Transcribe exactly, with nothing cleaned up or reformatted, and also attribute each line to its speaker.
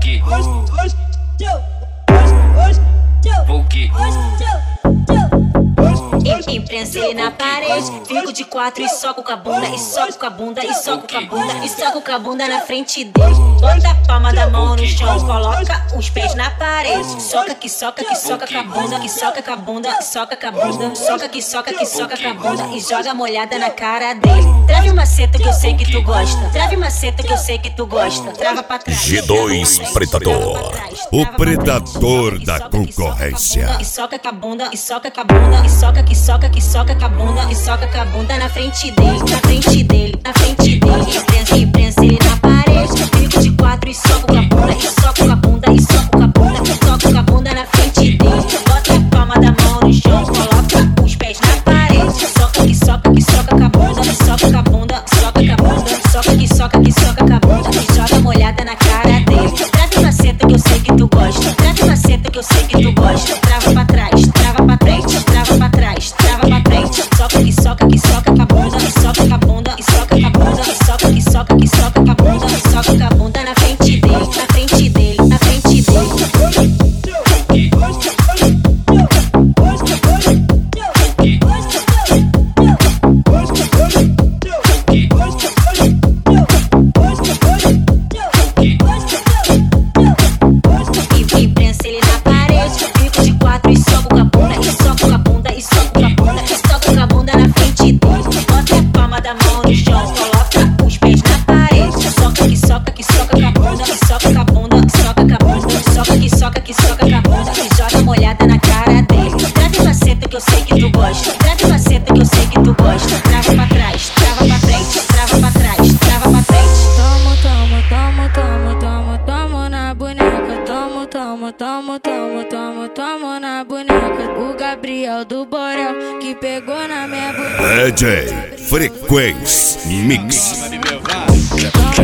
Speaker 1: que? O que?
Speaker 2: Imprensa ele na parede, fico de quatro e soco com a bunda, e soco com a bunda, e soco com a bunda, e soco com a bunda na frente dele. Bota a palma da mão no chão, coloca os pés na parede. Soca que soca que soca com a bunda, que soca com a bunda, soca com a bunda, soca que soca que soca com a bunda e joga molhada na cara dele. Trave uma seta que eu sei que tu gosta, trave uma seta que eu sei que tu gosta. Trava pra trás.
Speaker 3: G dois Predador, o predador da concorrência.
Speaker 2: E soca com a bunda, e soca com a bunda, e soca que soca que soca com a bunda, e soca com a bunda na frente dele, na frente dele, na frente dele. Imprensa, imprensa ele na parede, fico de quatro e soco com a bunda, e soco com a bunda, e soco com a bunda, e soco com a bunda na frente dele. Bota a palma da mão no chão, coloca os pés na parede. Soca que soca que soca com a bunda, e soca com a bunda, soca com a bunda, soca que soca que soca com a bunda e joga molhada na cara dele. Trava uma seta que eu sei que tu gosta, trava uma seta que eu sei que tu gosta. Trava pra trás, trava pra frente, trava pra trás, trava pra frente. Soca que soca que soca com a bunda, e soca com a bunda, e soca com a bunda, e soca que soca que soca com a bunda, e soca com a bunda na frente dele, na frente dele, na frente dele. Imprensa ele na parede, fico de quatro e soco com a bunda, e soco com a bunda, e soco com a bunda, e soco com a bunda na frente dele. Bota a palma da mão no chão, coloca os pés na parede. Soca que soca que soca com a bunda, e soca com a bunda, soca com a bunda, soca que soca que soca com a bunda e joga molhada na cara dele. Trave uma seta que eu sei que tu gosta, trave uma seta que eu sei que tu gosta. Trava pra trás, trava pra frente, trava pra trás, trava pra frente.
Speaker 4: Tomo, tomo, tomo, tomo, tomo, tomo na boneca. Tomo, tomo, tomo, tomo, tomo, tomo na boneca. O Gabriel do Borel que pegou na minha boneca.
Speaker 3: D J Frequência Mix.
Speaker 4: Tomo,